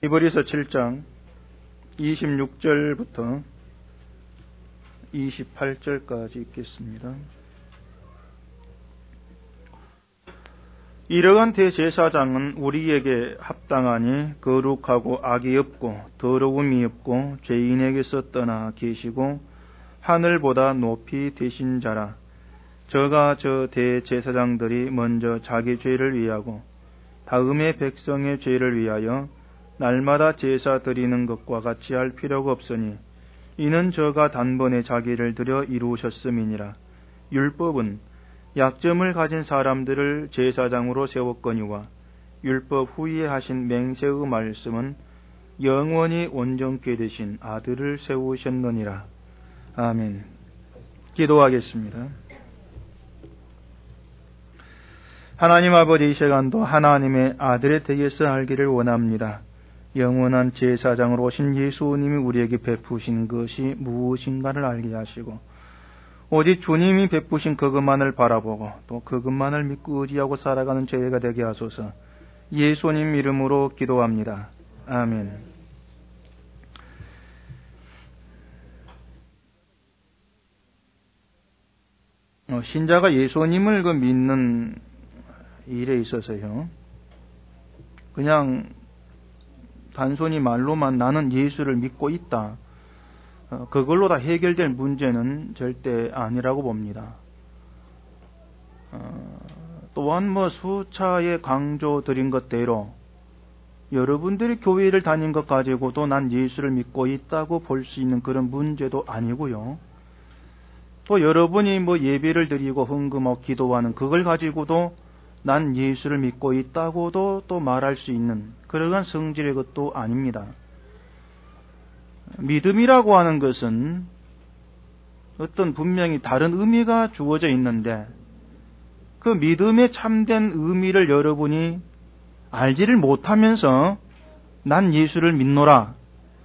히브리서 7장 26절부터 28절까지 읽겠습니다. 이러한 대제사장은 우리에게 합당하니 거룩하고 악이 없고 더러움이 없고 죄인에게서 떠나 계시고 하늘보다 높이 되신 자라. 저가 저 대제사장들이 먼저 자기 죄를 위하고 다음에 백성의 죄를 위하여 날마다 제사 드리는 것과 같이 할 필요가 없으니 이는 저가 단번에 자기를 들여 이루셨음이니라. 율법은 약점을 가진 사람들을 제사장으로 세웠거니와 율법 후에 하신 맹세의 말씀은 영원히 온전케 되신 아들을 세우셨느니라. 아멘. 기도하겠습니다. 하나님 아버지, 이 시간도 하나님의 아들의 댁에서 알기를 원합니다. 영원한 제사장으로 오신 예수님이 우리에게 베푸신 것이 무엇인가를 알게 하시고 오직 주님이 베푸신 그것만을 바라보고 또 그것만을 믿고 의지하고 살아가는 저희가 되게 하소서. 예수님 이름으로 기도합니다. 아멘. 신자가 예수님을 믿는 일에 있어서요, 그냥 단순히 말로만 나는 예수를 믿고 있다, 그걸로 다 해결될 문제는 절대 아니라고 봅니다. 또한 수차에 강조드린 것대로 여러분들이 교회를 다닌 것 가지고도 난 예수를 믿고 있다고 볼 수 있는 그런 문제도 아니고요. 또 여러분이 예배를 드리고 헌금하고 기도하는 그걸 가지고도 난 예수를 믿고 있다고도 또 말할 수 있는 그러한 성질의 것도 아닙니다. 믿음이라고 하는 것은 어떤 분명히 다른 의미가 주어져 있는데 그 믿음의 참된 의미를 여러분이 알지를 못하면서 난 예수를 믿노라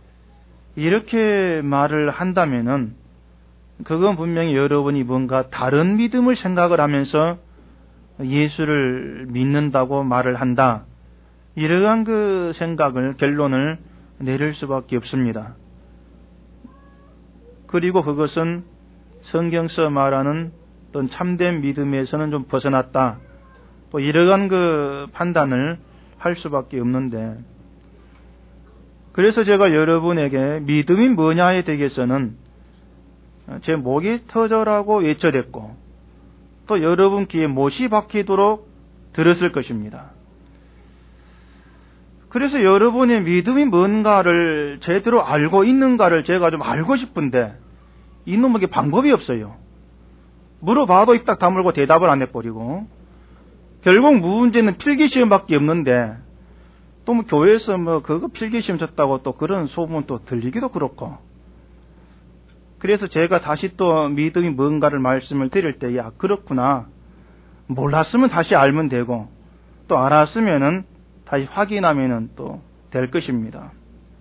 이렇게 말을 한다면은 그건 분명히 여러분이 뭔가 다른 믿음을 생각을 하면서 예수를 믿는다고 말을 한다, 이러한 그 생각을, 결론을 내릴 수밖에 없습니다. 그리고 그것은 성경서 말하는 어떤 참된 믿음에서는 좀 벗어났다, 또 이러한 그 판단을 할 수밖에 없는데, 그래서 제가 여러분에게 믿음이 뭐냐에 대해서는 제 목이 터져라고 외쳐댔고 또 여러분 귀에 못이 박히도록 들었을 것입니다. 그래서 여러분의 믿음이 뭔가를 제대로 알고 있는가를 제가 좀 알고 싶은데 이놈에게 방법이 없어요. 물어봐도 입딱 다물고 대답을 안 해버리고 결국 문제는 필기시험밖에 없는데 또 교회에서 그거 필기시험 쳤다고 또 그런 소문 또 들리기도 그렇고, 그래서 제가 다시 또 믿음이 뭔가를 말씀을 드릴 때, 야, 그렇구나, 몰랐으면 다시 알면 되고 또 알았으면은 다시 확인하면은 또 될 것입니다.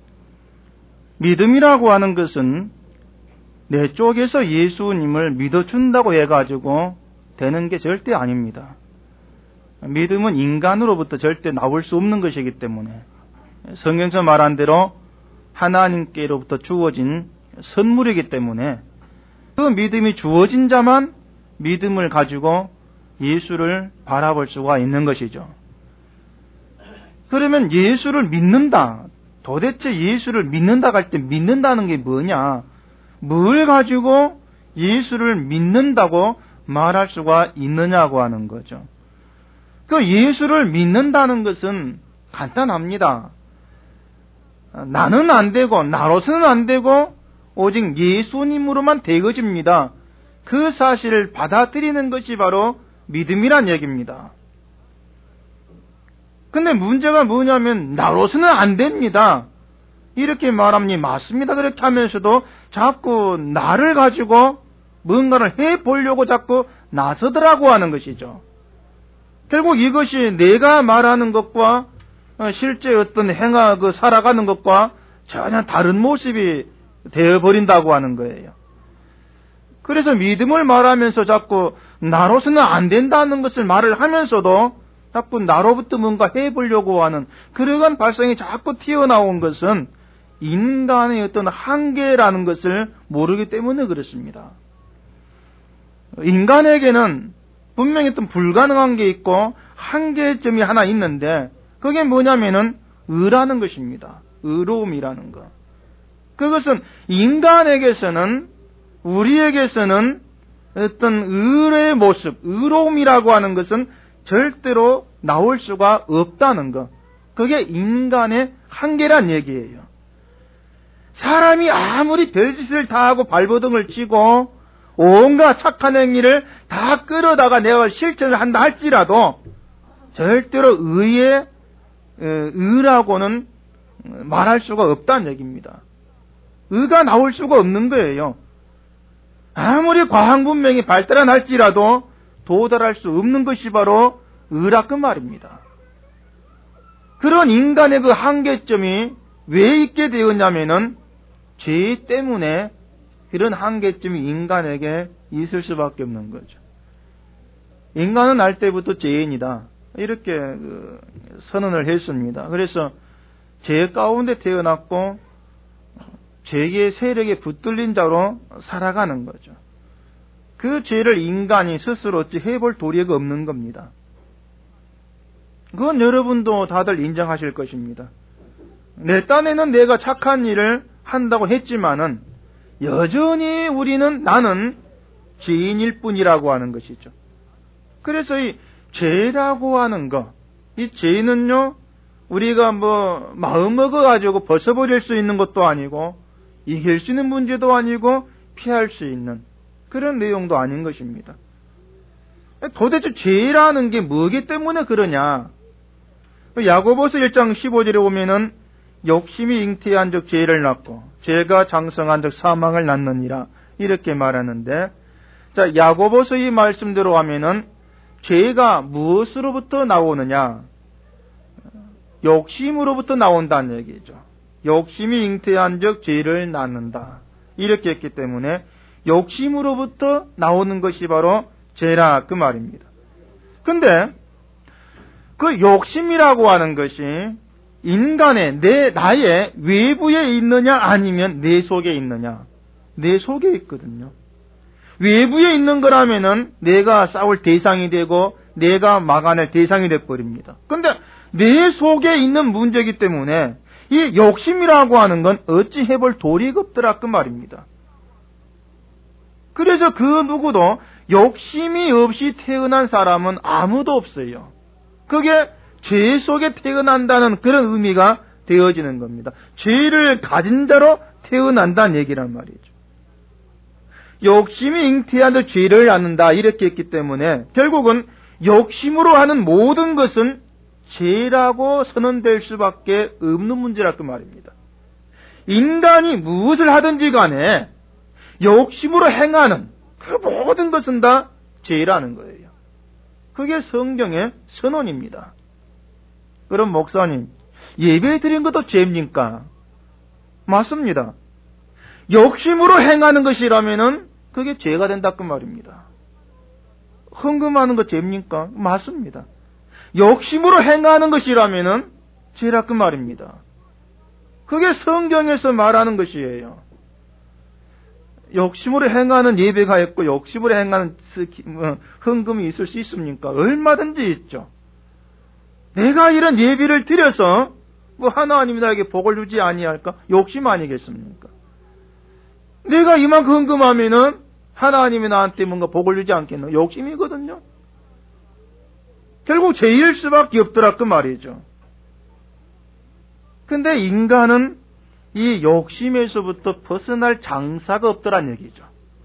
믿음이라고 하는 것은 내 쪽에서 예수님을 믿어준다고 해가지고 되는 게 절대 아닙니다. 믿음은 인간으로부터 절대 나올 수 없는 것이기 때문에 성경서 말한 대로 하나님께로부터 주어진 선물이기 때문에 그 믿음이 주어진 자만 믿음을 가지고 예수를 바라볼 수가 있는 것이죠. 그러면 예수를 믿는다, 도대체 예수를 믿는다고 할 때 믿는다는 게 뭐냐, 뭘 가지고 예수를 믿는다고 말할 수가 있느냐고 하는 거죠. 그 예수를 믿는다는 것은 간단합니다. 나는 안 되고 나로서는 안 되고 오직 예수님으로만 되어집니다. 그 사실을 받아들이는 것이 바로 믿음이란 얘기입니다. 근데 문제가 뭐냐면 나로서는 안 됩니다, 이렇게 말하면 맞습니다. 그렇게 하면서도 자꾸 나를 가지고 뭔가를 해보려고 자꾸 나서더라고 하는 것이죠. 결국 이것이 내가 말하는 것과 실제 어떤 살아가는 것과 전혀 다른 모습이 되어버린다고 하는 거예요. 그래서 믿음을 말하면서 자꾸 나로서는 안 된다는 것을 말을 하면서도 자꾸 나로부터 뭔가 해보려고 하는 그러한 발상이 자꾸 튀어나온 것은 인간의 어떤 한계라는 것을 모르기 때문에 그렇습니다. 인간에게는 분명히 어떤 불가능한 게 있고 한계점이 하나 있는데 그게 뭐냐면은 의라는 것입니다. 의로움이라는 것. 그것은 인간에게서는 우리에게서는 어떤 의의 모습, 의로움이라고 하는 것은 절대로 나올 수가 없다는 것. 그게 인간의 한계란 얘기예요. 사람이 아무리 별짓을 다 하고 발버둥을 치고 온갖 착한 행위를 다 끌어다가 내가 실천을 한다 할지라도 절대로 의라고는 말할 수가 없다는 얘기입니다. 의가 나올 수가 없는 거예요. 아무리 과학문명이 발달한 할지라도 도달할 수 없는 것이 바로 의라 그 말입니다. 그런 인간의 그 한계점이 왜 있게 되었냐면은 죄 때문에 그런 한계점이 인간에게 있을 수밖에 없는 거죠. 인간은 날 때부터 죄인이다. 이렇게 선언을 했습니다. 그래서 죄 가운데 태어났고 죄의 세력에 붙들린 자로 살아가는 거죠. 그 죄를 인간이 스스로 어찌 해볼 도리가 없는 겁니다. 그건 여러분도 다들 인정하실 것입니다. 내 딴에는 내가 착한 일을 한다고 했지만은 여전히 나는 죄인일 뿐이라고 하는 것이죠. 그래서 이 죄라고 하는 것, 이 죄는요, 우리가 마음 먹어가지고 벗어버릴 수 있는 것도 아니고, 이길 수 있는 문제도 아니고, 피할 수 있는 그런 내용도 아닌 것입니다. 도대체 죄라는 게 뭐기 때문에 그러냐? 야고보서 1장 15절에 보면은 욕심이 잉태한 적 죄를 낳고 죄가 장성한 적 사망을 낳느니라 이렇게 말하는데, 자, 야고보서 이 말씀대로 하면은 죄가 무엇으로부터 나오느냐? 욕심으로부터 나온다는 얘기죠. 욕심이 잉태한 적 죄를 낳는다. 이렇게 했기 때문에 욕심으로부터 나오는 것이 바로 죄라 그 말입니다. 근데 그 욕심이라고 하는 것이 인간의 나의 외부에 있느냐 아니면 내 속에 있느냐? 내 속에 있거든요. 외부에 있는 거라면은 내가 싸울 대상이 되고 내가 막아낼 대상이 돼버립니다. 근데 내 속에 있는 문제이기 때문에 이 욕심이라고 하는 건 어찌 해볼 도리가 없더라 그 말입니다. 그래서 그 누구도 욕심이 없이 태어난 사람은 아무도 없어요. 그게 죄 속에 태어난다는 그런 의미가 되어지는 겁니다. 죄를 가진 자로 태어난다는 얘기란 말이죠. 욕심이 잉태한 죄를 낳는다 이렇게 했기 때문에 결국은 욕심으로 하는 모든 것은 죄라고 선언될 수밖에 없는 문제라 그 말입니다. 인간이 무엇을 하든지 간에 욕심으로 행하는 그 모든 것은 다 죄라는 거예요. 그게 성경의 선언입니다. 그럼 목사님, 예배 드린 것도 죄입니까? 맞습니다. 욕심으로 행하는 것이라면은 그게 죄가 된다 그 말입니다. 헌금하는 거 죄입니까? 맞습니다. 욕심으로 행하는 것이라면은 죄라 그 말입니다. 그게 성경에서 말하는 것이에요. 욕심으로 행하는 예배가 있고 욕심으로 행하는 헌금이 있을 수 있습니까? 얼마든지 있죠. 내가 이런 예배를 드려서 하나님이 나에게 복을 주지 아니할까? 욕심 아니겠습니까? 내가 이만큼 헌금하면은 하나님이 나한테 뭔가 복을 주지 않겠나? 욕심이거든요. 결국 죄일 수밖에 없더라 그 말이죠. 근데 인간은 이 욕심에서부터 벗어날 장사가 없더란 얘기죠.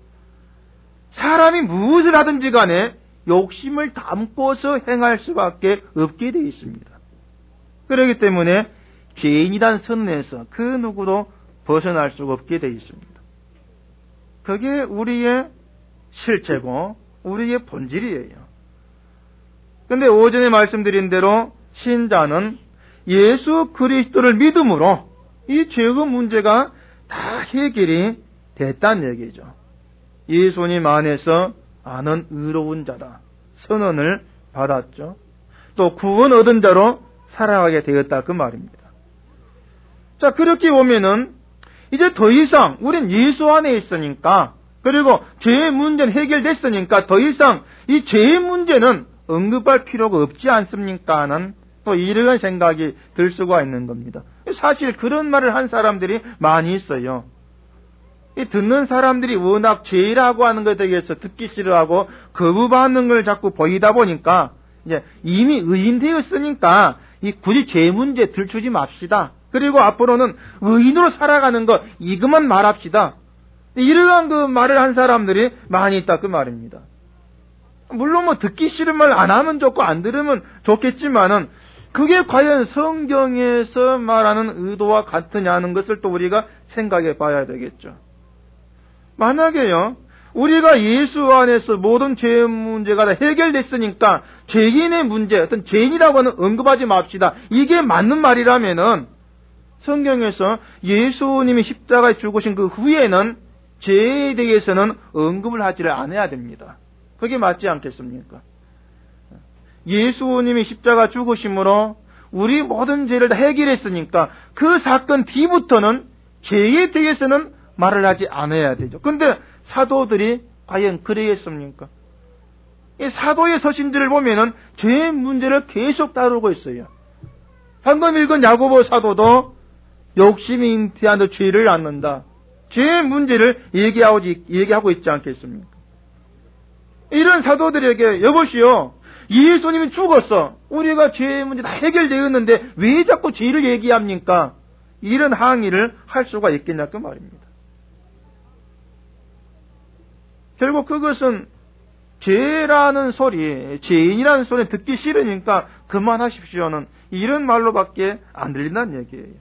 사람이 무엇을 하든지 간에 욕심을 담고서 행할 수밖에 없게 되어 있습니다. 그렇기 때문에 죄인이란 선에서 그 누구도 벗어날 수가 없게 되어 있습니다. 그게 우리의 실체고 우리의 본질이에요. 근데 오전에 말씀드린 대로 신자는 예수 그리스도를 믿음으로 이 죄의 문제가 다 해결이 됐다는 얘기죠. 예수님 안에서 나는 의로운 자다 선언을 받았죠. 또 구원 얻은 자로 살아가게 되었다 그 말입니다. 자, 그렇게 보면은 이제 더 이상 우린 예수 안에 있으니까, 그리고 죄의 문제는 해결됐으니까 더 이상 이 죄의 문제는 언급할 필요가 없지 않습니까? 하는 또 이런 생각이 들 수가 있는 겁니다. 사실 그런 말을 한 사람들이 많이 있어요. 이 듣는 사람들이 워낙 죄라고 하는 것에 대해서 듣기 싫어하고 거부받는 걸 자꾸 보이다 보니까 이제 이미 의인 되었으니까 이 굳이 죄 문제 들추지 맙시다. 그리고 앞으로는 의인으로 살아가는 것 이것만 말합시다. 이러한 그 말을 한 사람들이 많이 있다 그 말입니다. 물론 뭐 듣기 싫은 말 안 하면 좋고 안 들으면 좋겠지만은 그게 과연 성경에서 말하는 의도와 같으냐는 것을 또 우리가 생각해 봐야 되겠죠. 만약에요, 우리가 예수 안에서 모든 죄 문제가 다 해결됐으니까 죄인의 문제, 어떤 죄인이라고 하는 언급하지 맙시다. 이게 맞는 말이라면은 성경에서 예수님이 십자가에 죽으신 그 후에는 죄에 대해서는 언급을 하지를 않아야 됩니다. 그게 맞지 않겠습니까? 예수님이 십자가 죽으심으로 우리 모든 죄를 다 해결했으니까 그 사건 뒤부터는 죄에 대해서는 말을 하지 않아야 되죠. 근데 사도들이 과연 그러겠습니까? 이 사도의 서신들을 보면은 죄의 문제를 계속 다루고 있어요. 방금 읽은 야고보 사도도 욕심이 잉태한 죄를 낳는다. 죄의 문제를 얘기하고 있지 않겠습니까? 이런 사도들에게 여보시오, 예수님이 죽었어. 우리가 죄의 문제 다 해결되었는데 왜 자꾸 죄를 얘기합니까? 이런 항의를 할 수가 있겠냐 그 말입니다. 결국 그것은 죄라는 소리, 죄인이라는 소리 듣기 싫으니까 그만하십시오는 이런 말로밖에 안 들린다는 얘기예요.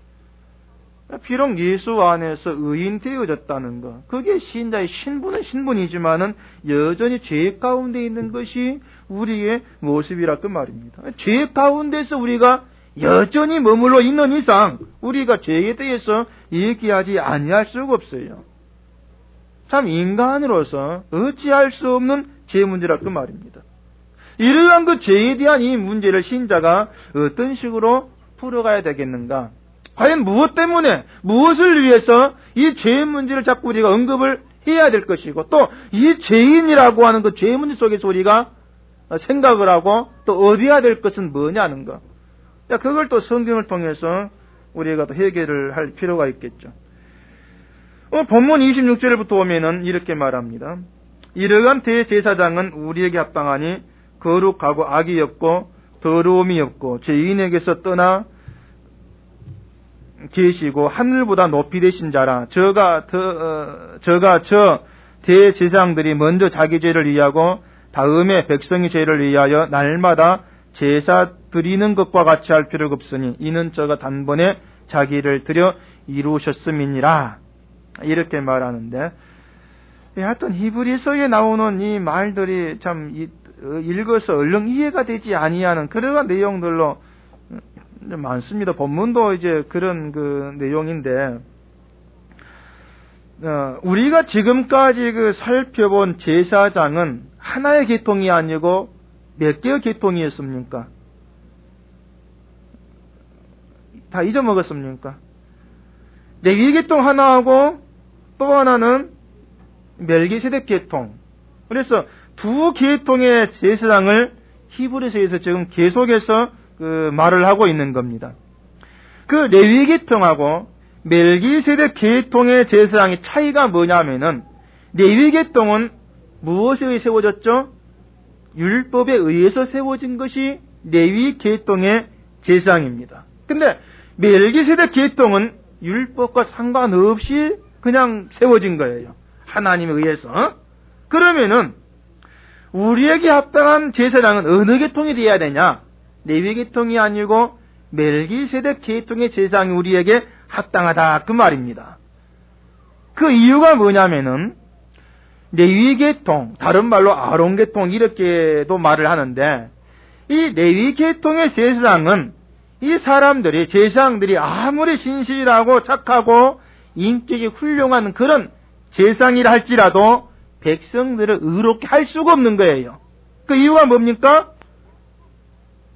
비록 예수 안에서 의인 되어졌다는 것, 그게 신자의 신분은 신분이지만은 여전히 죄 가운데 있는 것이 우리의 모습이라 그 말입니다. 죄 가운데서 우리가 여전히 머물러 있는 이상 우리가 죄에 대해서 얘기하지 아니할 수가 없어요. 참 인간으로서 어찌할 수 없는 죄 문제라 그 말입니다. 이러한 그 죄에 대한 이 문제를 신자가 어떤 식으로 풀어가야 되겠는가? 과연 무엇 때문에, 무엇을 위해서 이 죄의 문제를 자꾸 우리가 언급을 해야 될 것이고, 또 이 죄인이라고 하는 그 죄의 문제 속에서 우리가 생각을 하고 또 얻어야 될 것은 뭐냐는 것. 그걸 또 성경을 통해서 우리가 또 해결을 할 필요가 있겠죠. 본문 26절부터 보면은 이렇게 말합니다. 이러한 대제사장은 우리에게 합당하니 거룩하고 악이 없고 더러움이 없고 죄인에게서 떠나 계시고 하늘보다 높이 되신 자라. 저가 저 대제사장들이 먼저 자기 죄를 위하고 다음에 백성의 죄를 위하여 날마다 제사 드리는 것과 같이 할 필요가 없으니 이는 저가 단번에 자기를 드려 이루셨음이니라. 이렇게 말하는데, 하여튼 히브리서에 나오는 이 말들이 참 읽어서 얼른 이해가 되지 아니하는 그러한 내용들로 많습니다. 본문도 이제 그런 그 내용인데, 우리가 지금까지 그 살펴본 제사장은 하나의 계통이 아니고 몇 개의 계통이었습니까? 다 잊어먹었습니까? 레위 계통 하나하고 또 하나는 멜기세덱 계통. 그래서 두 계통의 제사장을 히브리서에서 지금 계속해서 그 말을 하고 있는 겁니다. 그 레위 계통하고 멜기세덱 계통의 제사장의 차이가 뭐냐면은, 레위 계통은 무엇에 의해 세워졌죠? 율법에 의해서 세워진 것이 레위 계통의 제사장입니다. 근데 멜기세덱 계통은 율법과 상관없이 그냥 세워진 거예요. 하나님에 의해서. 그러면은 우리에게 합당한 제사장은 어느 계통이 되어야 되냐? 레위 계통이 아니고 멜기세덱 계통의 제사장이 우리에게 합당하다 그 말입니다. 그 이유가 뭐냐면은 레위 계통, 다른 말로 아론 계통 이렇게도 말을 하는데, 이 레위 계통의 제사장은 이 사람들이, 제사장들이 아무리 신실하고 착하고 인격이 훌륭한 그런 제사장이라 할지라도 백성들을 의롭게 할 수가 없는 거예요. 그 이유가 뭡니까?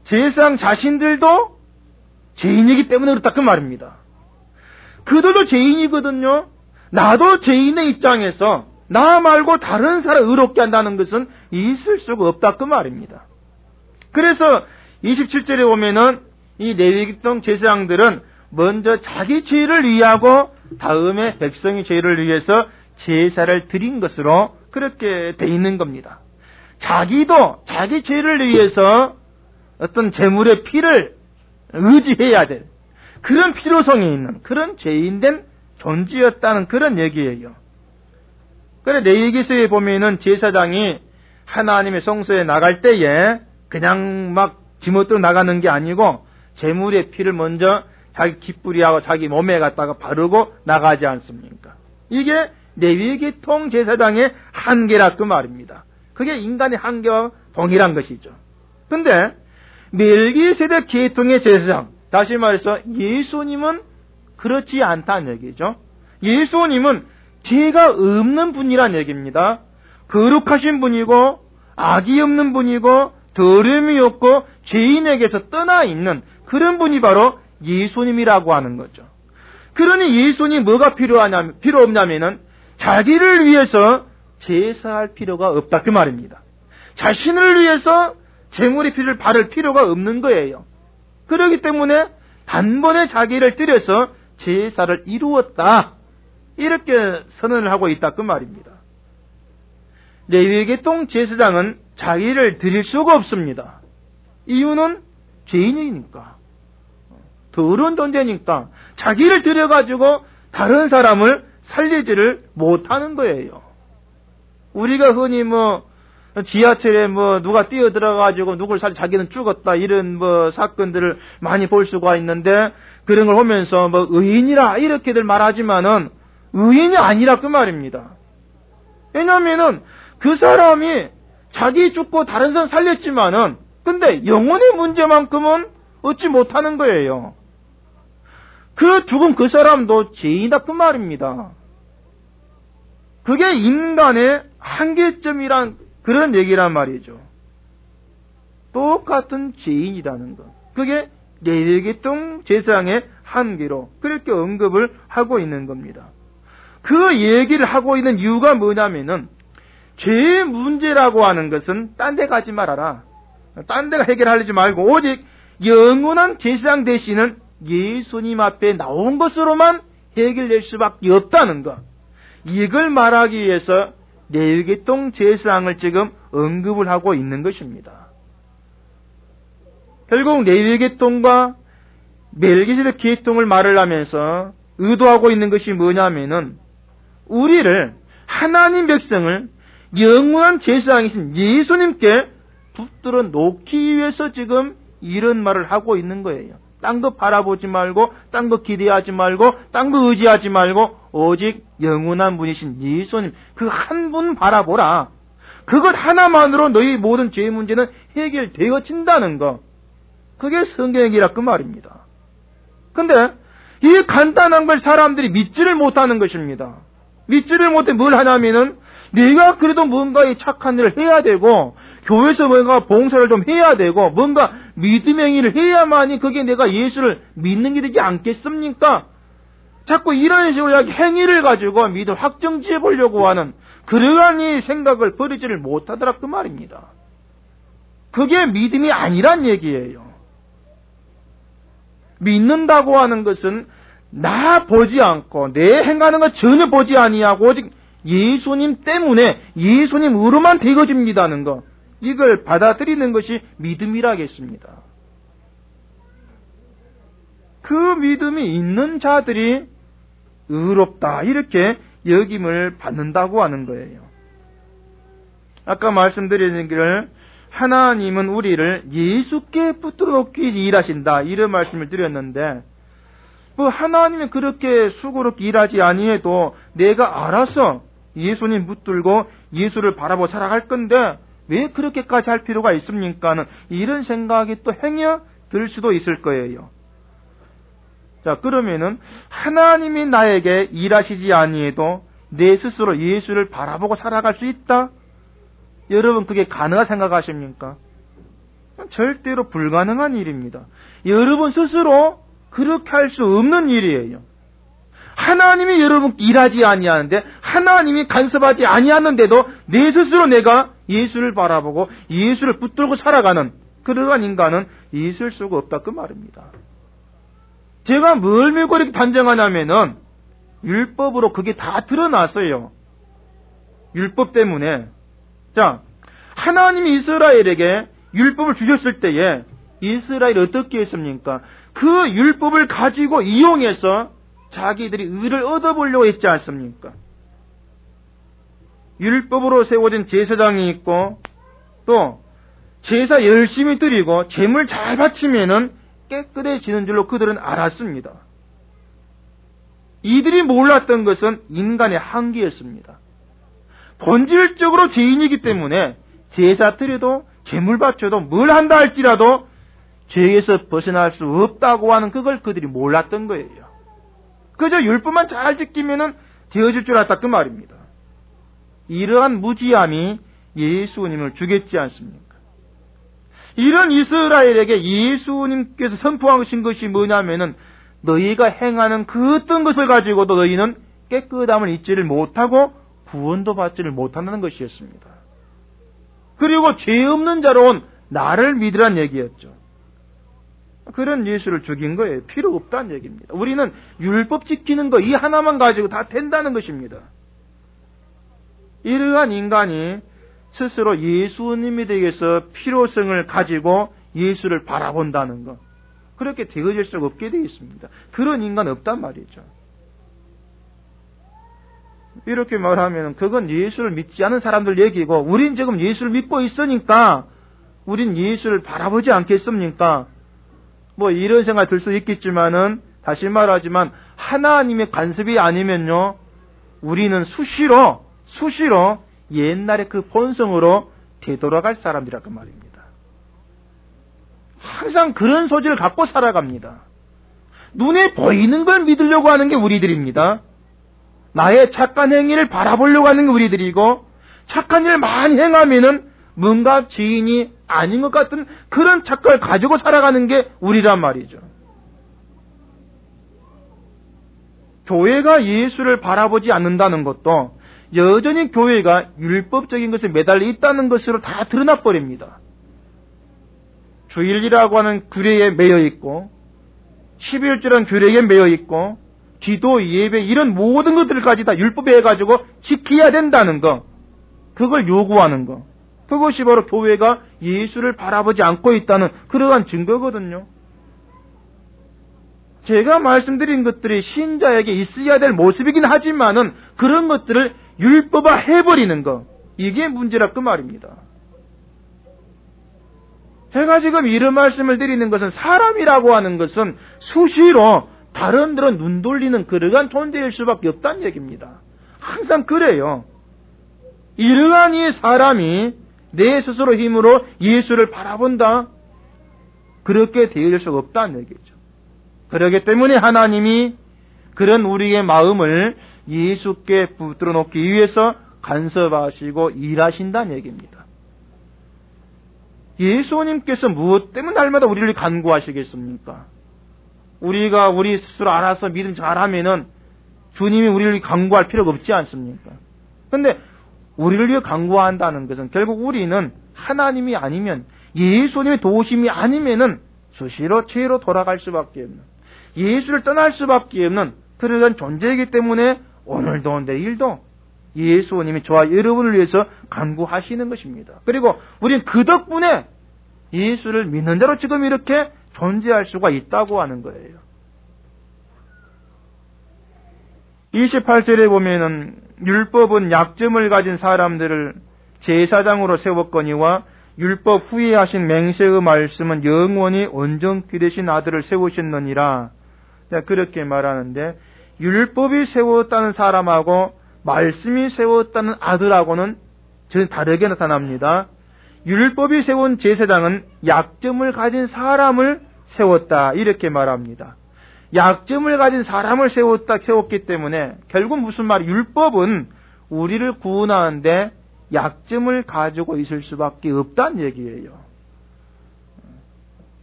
제사장 자신들도 죄인이기 때문에 그렇다 그 말입니다. 그들도 죄인이거든요. 나도 죄인의 입장에서 나 말고 다른 사람 의롭게 한다는 것은 있을 수가 없다 그 말입니다. 그래서 27절에 보면은 이 레위기성 제사장들은 먼저 자기 죄를 위하고 다음에 백성의 죄를 위해서 제사를 드린 것으로 그렇게 돼 있는 겁니다. 자기도 자기 죄를 위해서 어떤 제물의 피를 의지해야 될 그런 필요성이 있는 그런 죄인된 존재였다는 그런 얘기예요. 그래 레위기서에 보면은 제사장이 하나님의 성소에 나갈 때에 그냥 막 지멋대로 나가는 게 아니고 제물의 피를 먼저 자기 깃뿌리하고 자기 몸에 갖다가 바르고 나가지 않습니까? 이게 레위기통 제사장의 한계라 그 말입니다. 그게 인간의 한계와 동일한 것이죠. 근데 멜기세덱 계통의 제사장, 다시 말해서 예수님은 그렇지 않다는 얘기죠. 예수님은 죄가 없는 분이란 얘기입니다. 거룩하신 분이고 악이 없는 분이고 더러움이 없고 죄인에게서 떠나 있는 그런 분이 바로 예수님이라고 하는 거죠. 그러니 예수님이 뭐가 필요 없냐면은 자기를 위해서 제사할 필요가 없다 그 말입니다. 자신을 위해서 제물의 피를 바를 필요가 없는 거예요. 그렇기 때문에 단번에 자기를 들여서 제사를 이루었다. 이렇게 선언을 하고 있다 그 말입니다. 레위기통 제사장은 자기를 드릴 수가 없습니다. 이유는 죄인이니까. 더러운 존재니까 자기를 들여가지고 다른 사람을 살리지를 못하는 거예요. 우리가 흔히 지하철에 누가 뛰어들어가지고 누굴 자기는 죽었다 이런 사건들을 많이 볼 수가 있는데 그런 걸 보면서 의인이라 이렇게들 말하지만은 의인이 아니라 그 말입니다. 왜냐면은 그 사람이 자기 죽고 다른 사람 살렸지만은 근데 영혼의 문제만큼은 얻지 못하는 거예요. 그 죽은 그 사람도 죄인이다 그 말입니다. 그게 인간의 한계점이란 그런 얘기란 말이죠. 똑같은 죄인이라는 것. 그게 레위기통 제사장의 한계로 그렇게 언급을 하고 있는 겁니다. 그 얘기를 하고 있는 이유가 뭐냐면은 죄의 문제라고 하는 것은 딴 데 가지 말아라. 딴 데가 해결하지 말고 오직 영원한 제사장 되시는 예수님 앞에 나온 것으로만 해결될 수밖에 없다는 것. 이걸 말하기 위해서 레위기통 제사장을 지금 언급을 하고 있는 것입니다. 결국 레위기통과 멜기세덱 계통을 말을 하면서 의도하고 있는 것이 뭐냐면은 우리를 하나님 백성을 영원한 제사장이신 예수님께 붙들어 놓기 위해서 지금 이런 말을 하고 있는 거예요. 딴 거 바라보지 말고 딴 거 기대하지 말고 딴 거 의지하지 말고 오직 영원한 분이신 예수님 그 한 분 바라보라. 그것 하나만으로 너희 모든 죄의 문제는 해결되어진다는 거. 그게 성경이라 그 말입니다. 근데 이 간단한 걸 사람들이 믿지를 못하는 것입니다. 믿지를 못해 뭘 하냐면은 내가 그래도 뭔가 이 착한 일을 해야 되고 교회에서 뭔가 봉사를 좀 해야 되고 뭔가 믿음의 행위를 해야만이 그게 내가 예수를 믿는 게 되지 않겠습니까? 자꾸 이런 식으로 행위를 가지고 믿음 확정지어 보려고 하는 그러한 이 생각을 버리지를 못하더라 그 말입니다. 그게 믿음이 아니란 얘기예요. 믿는다고 하는 것은 나 보지 않고 내 행하는 것 전혀 보지 아니하고 오직 예수님 때문에 예수님으로만 되어집니다는 것. 이걸 받아들이는 것이 믿음이라겠습니다. 그 믿음이 있는 자들이 의롭다 이렇게 여김을 받는다고 하는 거예요. 아까 말씀드린 길 하나님은 우리를 예수께 붙들어 놓기 일하신다 이런 말씀을 드렸는데 하나님은 그렇게 수고롭게 일하지 아니해도 내가 알아서 예수님 붙들고 예수를 바라보고 살아갈 건데 왜 그렇게까지 할 필요가 있습니까? 이런 생각이 또 행여 들 수도 있을 거예요. 자, 그러면은 하나님이 나에게 일하시지 아니해도 내 스스로 예수를 바라보고 살아갈 수 있다? 여러분 그게 가능하다 생각하십니까? 절대로 불가능한 일입니다. 여러분 스스로 그렇게 할 수 없는 일이에요. 하나님이 여러분 일하지 아니하는데, 하나님이 간섭하지 아니하는데도 내 스스로 내가 예수를 바라보고 예수를 붙들고 살아가는 그러한 인간은 있을 수가 없다 그 말입니다. 제가 뭘 믿고 이렇게 단정하냐면은 율법으로 그게 다 드러났어요. 율법 때문에. 자, 하나님이 이스라엘에게 율법을 주셨을 때에 이스라엘이 어떻게 했습니까? 그 율법을 가지고 이용해서 자기들이 의를 얻어보려고 했지 않습니까? 율법으로 세워진 제사장이 있고 또 제사 열심히 드리고 제물 잘 바치면은 깨끗해지는 줄로 그들은 알았습니다. 이들이 몰랐던 것은 인간의 한계였습니다. 본질적으로 죄인이기 때문에 제사 드려도 제물 바쳐도 뭘 한다 할지라도 죄에서 벗어날 수 없다고 하는 그걸 그들이 몰랐던 거예요. 그저 율법만 잘 지키면은 되어질 줄 알았다 그 말입니다. 이러한 무지함이 예수님을 죽였지 않습니까? 이런 이스라엘에게 예수님께서 선포하신 것이 뭐냐면은 너희가 행하는 그 어떤 것을 가지고도 너희는 깨끗함을 잊지를 못하고 구원도 받지를 못한다는 것이었습니다. 그리고 죄 없는 자로 온 나를 믿으란 얘기였죠. 그런 예수를 죽인 거예요. 필요 없다는 얘기입니다. 우리는 율법 지키는 거 이 하나만 가지고 다 된다는 것입니다. 이러한 인간이 스스로 예수님에 대해서 필요성을 가지고 예수를 바라본다는 것, 그렇게 되어질 수가 없게 되어 있습니다. 그런 인간 없단 말이죠. 이렇게 말하면 그건 예수를 믿지 않은 사람들 얘기고, 우린 지금 예수를 믿고 있으니까 우린 예수를 바라보지 않겠습니까? 뭐 이런 생각 들 수 있겠지만은, 다시 말하지만 하나님의 간섭이 아니면요, 우리는 수시로 옛날의 그 본성으로 되돌아갈 사람이라고 말입니다. 항상 그런 소질을 갖고 살아갑니다. 눈에 보이는 걸 믿으려고 하는 게 우리들입니다. 나의 착한 행위를 바라보려고 하는 게 우리들이고, 착한 일을 많이 행하면은 뭔가 죄인이 아닌 것 같은 그런 착각을 가지고 살아가는 게 우리란 말이죠. 교회가 예수를 바라보지 않는다는 것도 여전히 교회가 율법적인 것에 매달려 있다는 것으로 다 드러나 버립니다. 주일이라고 하는 규례에 매여 있고, 12일절은 규례에 매여 있고, 기도, 예배 이런 모든 것들까지 다 율법에 해가지고 지켜야 된다는 거, 그걸 요구하는 거, 그것이 바로 교회가 예수를 바라보지 않고 있다는 그러한 증거거든요. 제가 말씀드린 것들이 신자에게 있어야 될 모습이긴 하지만은 그런 것들을 율법화 해버리는 거, 이게 문제라 그 말입니다. 제가 지금 이런 말씀을 드리는 것은 사람이라고 하는 것은 수시로 다른 데로 눈 돌리는 그러한 존재일 수밖에 없다는 얘기입니다. 항상 그래요. 이러한 이 사람이 내 스스로 힘으로 예수를 바라본다, 그렇게 되어질 수가 없다는 얘기죠. 그렇기 때문에 하나님이 그런 우리의 마음을 예수께 붙들어 놓기 위해서 간섭하시고 일하신다는 얘기입니다. 예수님께서 무엇 때문에 날마다 우리를 간구하시겠습니까? 우리가 우리 스스로 알아서 믿음 잘하면은 주님이 우리를 간구할 필요가 없지 않습니까? 그런데 우리를 위해 간구한다는 것은 결국 우리는 하나님이 아니면, 예수님의 도우심이 아니면은 수시로 죄로 돌아갈 수밖에 없는, 예수를 떠날 수밖에 없는 그러한 존재이기 때문에 오늘도 내일도 예수님이 저와 여러분을 위해서 간구하시는 것입니다. 그리고 우리는 그 덕분에 예수를 믿는 자로 지금 이렇게 존재할 수가 있다고 하는 거예요. 28절에 보면은 율법은 약점을 가진 사람들을 제사장으로 세웠거니와 율법 후에 하신 맹세의 말씀은 영원히 온전히 되신 아들을 세우셨느니라. 그렇게 말하는데, 율법이 세웠다는 사람하고 말씀이 세웠다는 아들하고는 전혀 다르게 나타납니다. 율법이 세운 제사장은 약점을 가진 사람을 세웠다, 이렇게 말합니다. 약점을 가진 사람을 세웠기 때문에 결국 무슨 말이, 율법은 우리를 구원하는데 약점을 가지고 있을 수밖에 없다는 얘기예요.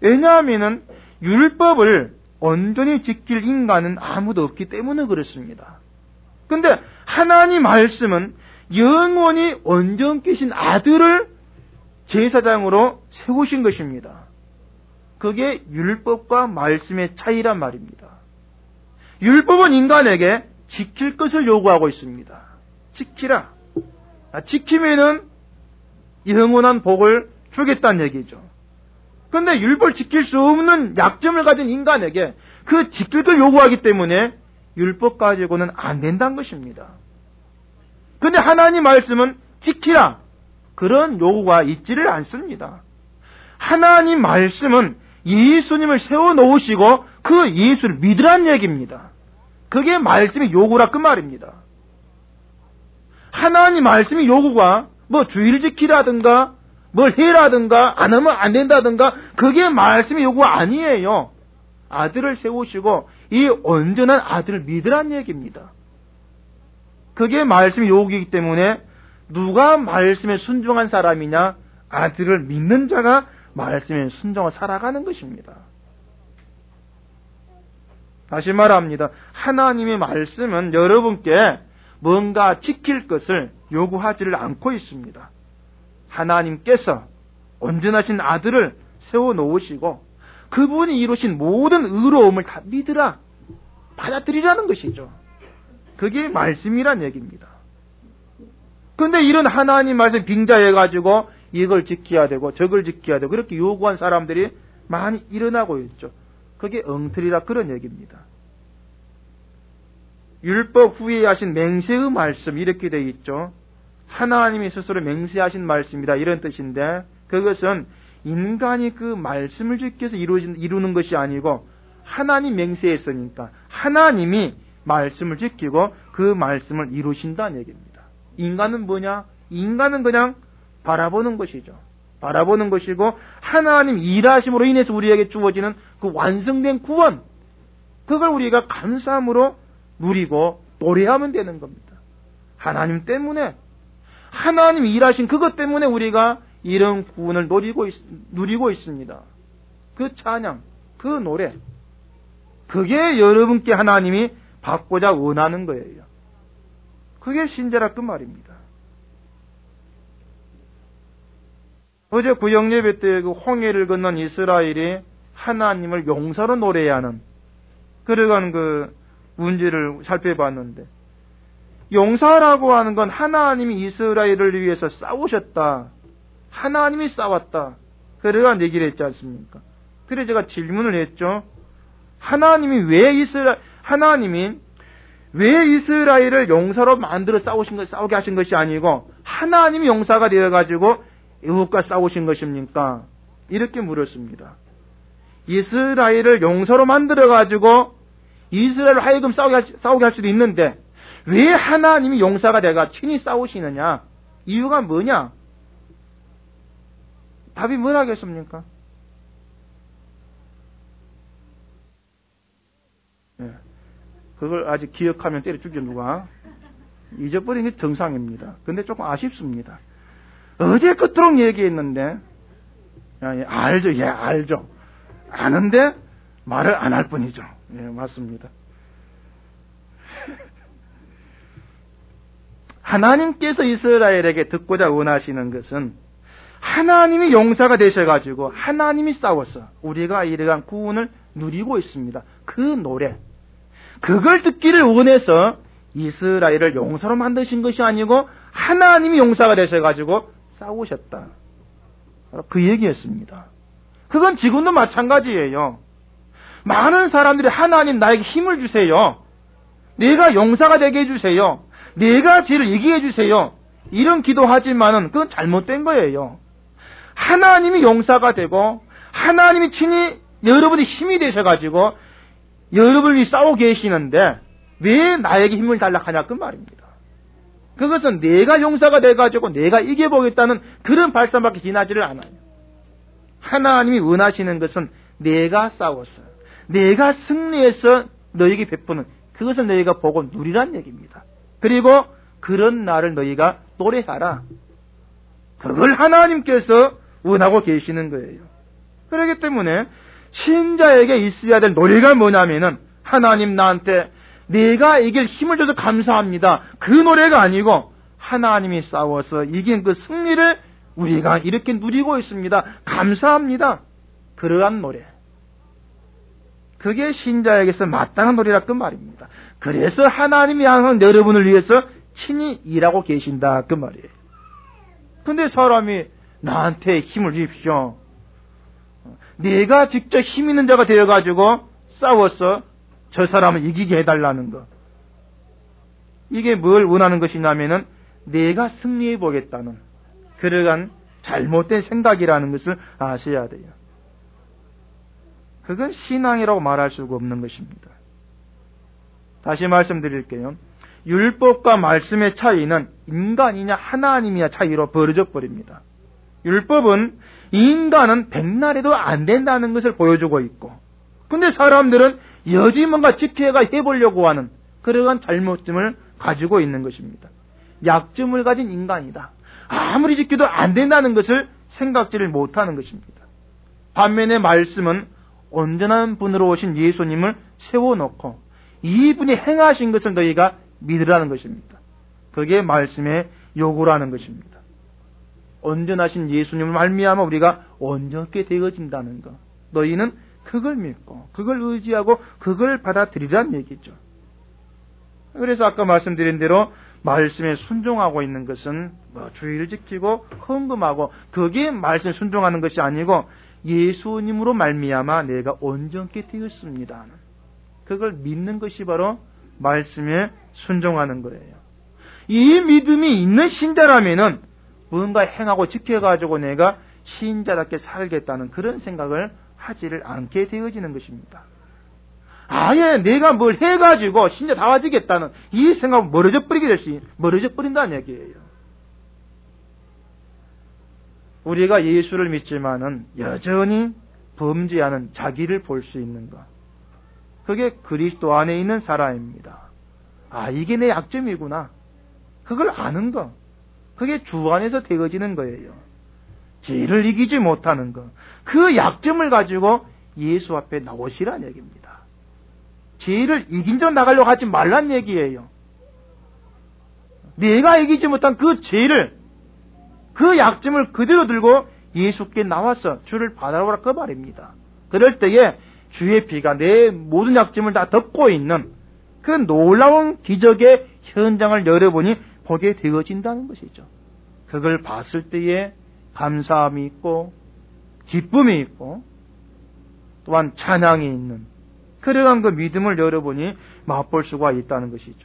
왜냐하면은 율법을 온전히 지킬 인간은 아무도 없기 때문에 그렇습니다. 근데 하나님 말씀은 영원히 온전케신 아들을 제사장으로 세우신 것입니다. 그게 율법과 말씀의 차이란 말입니다. 율법은 인간에게 지킬 것을 요구하고 있습니다. 지키라. 지키면은 영원한 복을 주겠다는 얘기죠. 그런데 율법을 지킬 수 없는 약점을 가진 인간에게 그 지킬 걸 요구하기 때문에 율법 가지고는 안 된다는 것입니다. 그런데 하나님 말씀은 지키라. 그런 요구가 있지를 않습니다. 하나님 말씀은 예수님을 세워놓으시고 그 예수를 믿으란 얘기입니다. 그게 말씀의 요구라 그 말입니다. 하나님 말씀의 요구가 뭐 주의를 지키라든가 뭘 해라든가 안 하면 안 된다든가 그게 말씀의 요구가 아니에요. 아들을 세우시고 이 온전한 아들을 믿으란 얘기입니다. 그게 말씀의 요구이기 때문에 누가 말씀에 순종한 사람이냐? 아들을 믿는 자가 말씀에 순종하여 살아가는 것입니다. 다시 말합니다. 하나님의 말씀은 여러분께 뭔가 지킬 것을 요구하지를 않고 있습니다. 하나님께서 온전하신 아들을 세워놓으시고 그분이 이루신 모든 의로움을 다 믿으라, 받아들이라는 것이죠. 그게 말씀이란 얘기입니다. 그런데 이런 하나님 말씀 빙자해가지고 이걸 지켜야 되고 저걸 지켜야 되고 그렇게 요구한 사람들이 많이 일어나고 있죠. 그게 엉터리라 그런 얘기입니다. 율법 후에 하신 맹세의 말씀 이렇게 되어 있죠. 하나님이 스스로 맹세하신 말씀이다 이런 뜻인데 그것은 인간이 그 말씀을 지켜서 이루는 것이 아니고 하나님 맹세했으니까 하나님이 말씀을 지키고 그 말씀을 이루신다는 얘기입니다. 인간은 뭐냐? 인간은 그냥 바라보는 것이죠. 바라보는 것이고 하나님 일하심으로 인해서 우리에게 주어지는 그 완성된 구원 그걸 우리가 감사함으로 누리고 노래하면 되는 겁니다. 하나님 때문에 하나님 일하신 그것 때문에 우리가 이런 구원을 누리고 있습니다. 그 찬양, 그 노래 그게 여러분께 하나님이 받고자 원하는 거예요. 그게 신자라 그 말입니다. 어제 구역예배 때 그 홍해를 건넌 이스라엘이 하나님을 용사로 노래해야 하는 그러한 그 문제를 살펴봤는데 용사라고 하는 건 하나님이 이스라엘을 위해서 싸우셨다. 하나님이 싸웠다. 그러한 얘기를 했지 않습니까? 그래서 제가 질문을 했죠. 하나님이 왜 이스라엘을 용사로 만들어 싸우게 하신 것이 아니고 하나님이 용사가 되어가지고 애국과 싸우신 것입니까? 이렇게 물었습니다. 이스라엘을 용사로 만들어가지고 이스라엘을 하여금 싸우게 할 수도 있는데 왜 하나님이 용사가 돼가 친히 싸우시느냐? 이유가 뭐냐? 답이 뭐라겠습니까? 네. 그걸 아직 기억하면 때려 죽여 누가? 잊어버린 게 정상입니다. 근데 조금 아쉽습니다. 어제 끝도록 얘기했는데 알죠. 예, 알죠. 아는데 말을 안 할 뿐이죠. 예, 맞습니다. 하나님께서 이스라엘에게 듣고자 원하시는 것은 하나님이 용사가 되셔가지고 하나님이 싸워서 우리가 이러한 구원을 누리고 있습니다. 그 노래 그걸 듣기를 원해서 이스라엘을 용사로 만드신 것이 아니고 하나님이 용사가 되셔가지고 싸우셨다. 그 얘기였습니다. 그건 지금도 마찬가지예요. 많은 사람들이 하나님 나에게 힘을 주세요. 내가 용사가 되게 해주세요. 내가 죄를 얘기해 주세요. 이런 기도하지만은 그건 잘못된 거예요. 하나님이 용사가 되고 하나님이 친히 여러분이 힘이 되셔가지고 여러분이 싸우고 계시는데 왜 나에게 힘을 달라 하냐 그 말입니다. 그것은 내가 용사가 돼가지고 내가 이겨보겠다는 그런 발상밖에 지나지를 않아요. 하나님이 원하시는 것은 내가 싸워서 내가 승리해서 너에게 베푸는 그것을 너희가 보고 누리란 얘기입니다. 그리고 그런 날을 너희가 노래하라. 그걸 하나님께서 원하고 계시는 거예요. 그렇기 때문에 신자에게 있어야 될 노래가 뭐냐면은 하나님 나한테 내가 이길 힘을 줘서 감사합니다. 그 노래가 아니고 하나님이 싸워서 이긴 그 승리를 우리가 이렇게 누리고 있습니다. 감사합니다. 그러한 노래. 그게 신자에게서 마땅한 노래라 그 말입니다. 그래서 하나님이 항상 여러분을 위해서 친히 일하고 계신다 그 말이에요. 근데 사람이 나한테 힘을 주십시오. 내가 직접 힘 있는 자가 되어가지고 싸워서 저 사람을 이기게 해달라는 거. 이게 뭘 원하는 것이냐면은 내가 승리해 보겠다는 그러한 잘못된 생각이라는 것을 아셔야 돼요. 그건 신앙이라고 말할 수가 없는 것입니다. 다시 말씀드릴게요. 율법과 말씀의 차이는 인간이냐 하나님이냐 차이로 벌어져 버립니다. 율법은 인간은 백날에도 안 된다는 것을 보여주고 있고, 근데 사람들은 여지 뭔가 집회가 해보려고 하는 그러한 잘못점을 가지고 있는 것입니다. 약점을 가진 인간이다. 아무리 지켜도 안 된다는 것을 생각지를 못하는 것입니다. 반면에 말씀은 온전한 분으로 오신 예수님을 세워놓고 이분이 행하신 것을 너희가 믿으라는 것입니다. 그게 말씀의 요구라는 것입니다. 온전하신 예수님을 말미암아 우리가 온전케 되어진다는 것. 너희는 그걸 믿고 그걸 의지하고 그걸 받아들이라는 얘기죠. 그래서 아까 말씀드린 대로 말씀에 순종하고 있는 것은 주의를 지키고 헌금하고 그게 말씀에 순종하는 것이 아니고 예수님으로 말미암아 내가 온전케 되었습니다. 그걸 믿는 것이 바로 말씀에 순종하는 거예요. 이 믿음이 있는 신자라면은 뭔가 행하고 지켜가지고 내가 신자답게 살겠다는 그런 생각을 하지를 않게 되어지는 것입니다. 아예 내가 뭘 해가지고 신자 다 와지겠다는 이 생각은 멀어져 버린다는 얘기예요. 우리가 예수를 믿지만은 여전히 범죄하는 자기를 볼 수 있는 것. 그게 그리스도 안에 있는 사람입니다. 아, 이게 내 약점이구나. 그걸 아는 것. 그게 주 안에서 되어지는 거예요. 죄를 이기지 못하는 것. 그 약점을 가지고 예수 앞에 나오시라는 얘기입니다. 죄를 이긴 줄 나가려고 하지 말란 얘기예요. 내가 이기지 못한 그 죄를, 그 약점을 그대로 들고 예수께 나와서 주를 받아오라 그 말입니다. 그럴 때에 주의 피가 내 모든 약점을 다 덮고 있는 그 놀라운 기적의 현장을 여러분이 보게 되어진다는 것이죠. 그걸 봤을 때에 감사함이 있고 기쁨이 있고 또한 찬양이 있는 그러한 그 믿음을 여러분이 맛볼 수가 있다는 것이죠.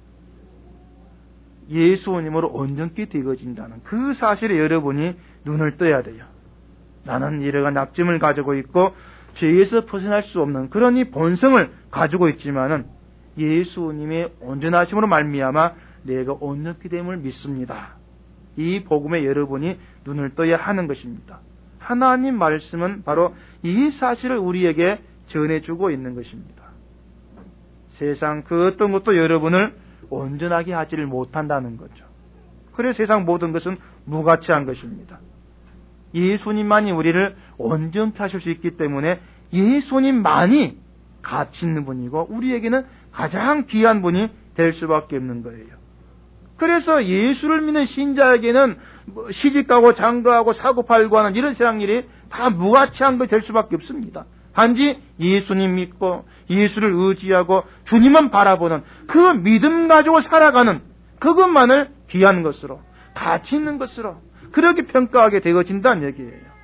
예수님으로 온전히 되어진다는 그 사실에 여러분이 눈을 떠야 돼요. 나는 이러한 약점을 가지고 있고 죄에서 벗어날 수 없는 그런 이 본성을 가지고 있지만은 예수님의 온전하심으로 말미암아 내가 온전히 됨을 믿습니다. 이 복음에 여러분이 눈을 떠야 하는 것입니다. 하나님 말씀은 바로 이 사실을 우리에게 전해주고 있는 것입니다. 세상 그 어떤 것도 여러분을 온전하게 하지를 못한다는 거죠. 그래서 세상 모든 것은 무가치한 것입니다. 예수님만이 우리를 온전케 하실 수 있기 때문에 예수님만이 가치 있는 분이고 우리에게는 가장 귀한 분이 될 수밖에 없는 거예요. 그래서 예수를 믿는 신자에게는 시집가고 장가하고 사고팔고 하는 이런 세상 일이 다 무가치한 것 될 수밖에 없습니다. 단지 예수님 믿고 예수를 의지하고 주님만 바라보는 그 믿음 가지고 살아가는 그것만을 귀한 것으로 가치 있는 것으로 그렇게 평가하게 되어진다는 얘기예요.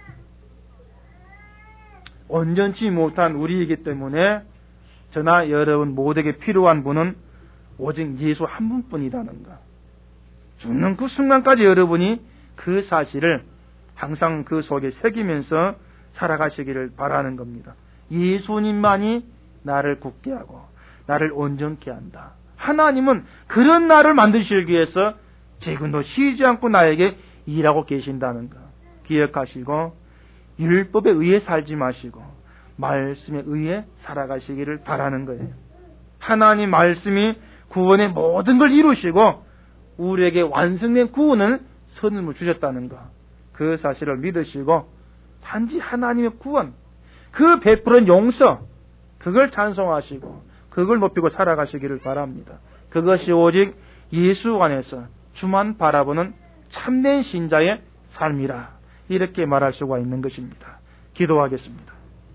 온전치 못한 우리이기 때문에 저나 여러분 모두에게 필요한 분은 오직 예수 한 분뿐이라는 것. 죽는 그 순간까지 여러분이 그 사실을 항상 그 속에 새기면서 살아가시기를 바라는 겁니다. 예수님만이 나를 굳게 하고 나를 온전케 한다. 하나님은 그런 나를 만드시기 위해서 지금도 쉬지 않고 나에게 일하고 계신다는 것 기억하시고 율법에 의해 살지 마시고 말씀에 의해 살아가시기를 바라는 거예요. 하나님 말씀이 구원의 모든 걸 이루시고 우리에게 완성된 구원을 선물로 주셨다는 것 그 사실을 믿으시고 단지 하나님의 구원, 그 베푸는 용서, 그걸 찬송하시고 그걸 높이고 살아가시기를 바랍니다. 그것이 오직 예수 안에서 주만 바라보는 참된 신자의 삶이라, 이렇게 말할 수가 있는 것입니다. 기도하겠습니다.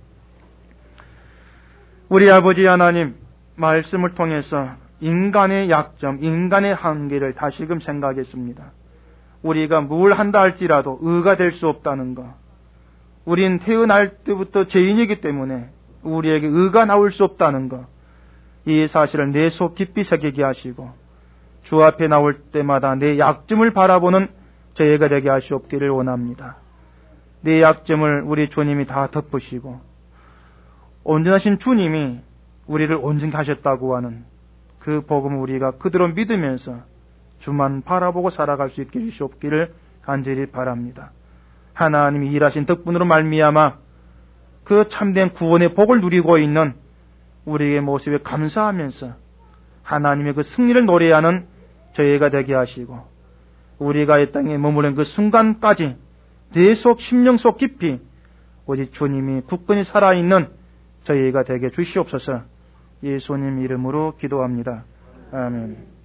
우리 아버지 하나님, 말씀을 통해서 인간의 약점, 인간의 한계를 다시금 생각했습니다. 우리가 뭘 한다 할지라도 의가 될 수 없다는 것, 우린 태어날 때부터 죄인이기 때문에 우리에게 의가 나올 수 없다는 것, 이 사실을 내 속 깊이 새기게 하시고 주 앞에 나올 때마다 내 약점을 바라보는 저희가 되게 하시옵기를 원합니다. 내 약점을 우리 주님이 다 덮으시고 온전하신 주님이 우리를 온전케 하셨다고 하는 그 복음을 우리가 그대로 믿으면서 주만 바라보고 살아갈 수 있게 해주시옵기를 간절히 바랍니다. 하나님이 일하신 덕분으로 말미암아 그 참된 구원의 복을 누리고 있는 우리의 모습에 감사하면서 하나님의 그 승리를 노래하는 저희가 되게 하시고, 우리가 이 땅에 머무른 그 순간까지 내 속 심령 속 깊이 오직 주님이 굳건히 살아있는 저희가 되게 주시옵소서. 예수님 이름으로 기도합니다. 아멘.